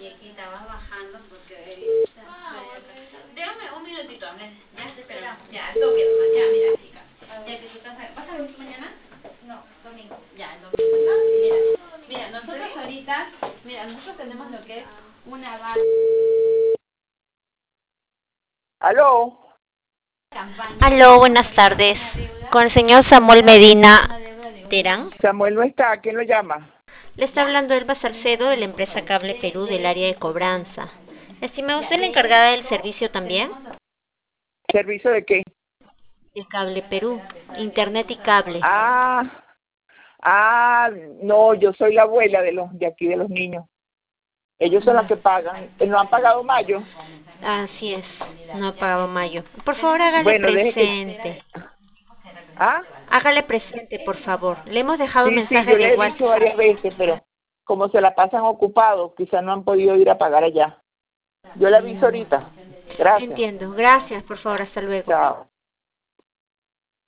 estabas bajando porque... Déjame un minutito, ya te esperamos. Ya, al toque, ya, mira, chica. Ya que tú estás... ¿Vas a venir mañana? No, domingo. Ya, el domingo. Mira, nosotros ahorita... Mira, nosotros tenemos lo que es una base... ¿Aló? Aló, buenas tardes. Con el señor Samuel Medina Terán. Samuel no está, ¿quién lo llama? Le está hablando Elba Salcedo de la empresa Cable Perú del área de cobranza. Estimado, ¿usted es la encargada del servicio también? ¿Servicio de qué? El Cable Perú, internet y cable. No, yo soy la abuela de aquí de los niños. Ellos son los que pagan. ¿No han pagado mayo? Así es, no ha pagado mayo. Por favor, hágale Bueno, presente. Hágale presente, por favor. Le hemos dejado Sí, mensajes yo le de he dicho varias WhatsApp. veces, pero como se la pasan ocupados, quizás no han podido ir a pagar allá. Yo le aviso ahorita. Gracias. Entiendo. Gracias, por favor. Hasta luego. Chao.